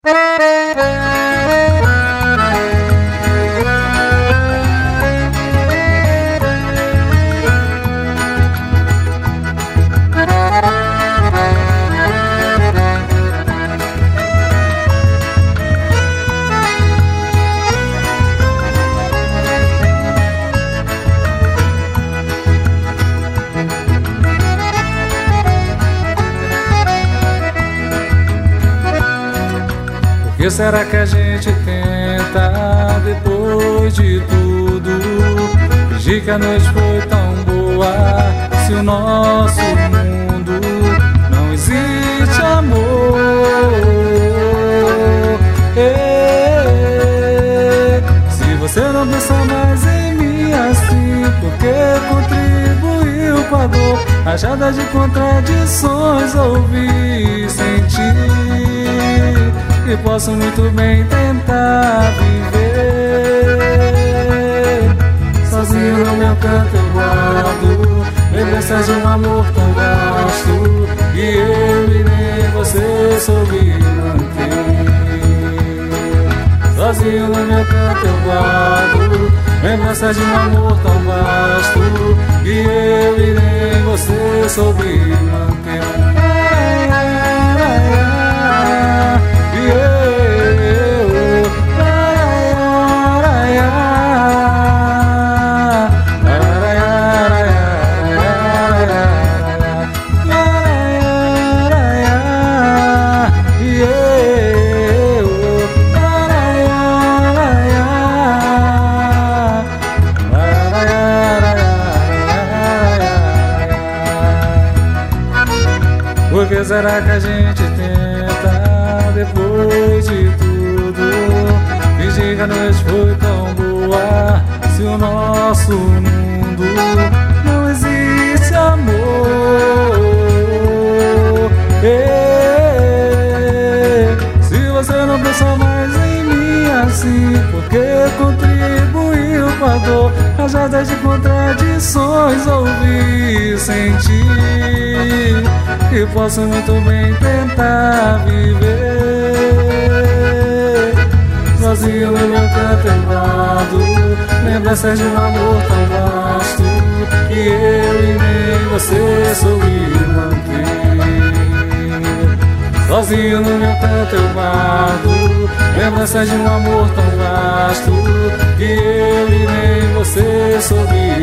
Por que será que a gente tenta, depois de tudo, fingir que a noite foi tão boa? Se o nosso mundo não existe amor, se você não pensa mais em mim assim, porque contribuiu com a dor, rajada de contradições ouvi, sentir. E posso muito bem tentar viver sozinho no meu canto eu guardo lembranças de um amor tão vasto, e eu e nem você soube manter. Sozinho no meu canto eu guardo lembranças de um amor tão vasto, e eu e nem você soube manter. Por que será que a gente tenta, depois de tudo, fingir que a noite foi tão boa? Se o nosso mundo não existe amor, se você não pensa mais em mim assim, porque contribuiu com a dor, rajadas de contradições ouvi, sentir. E posso muito bem tentar viver sozinho no meu canto eu guardo lembranças de um amor tão vasto, que eu e nem você soube manter. Sozinho no meu canto eu guardo lembranças de um amor tão vasto, que eu e nem você soube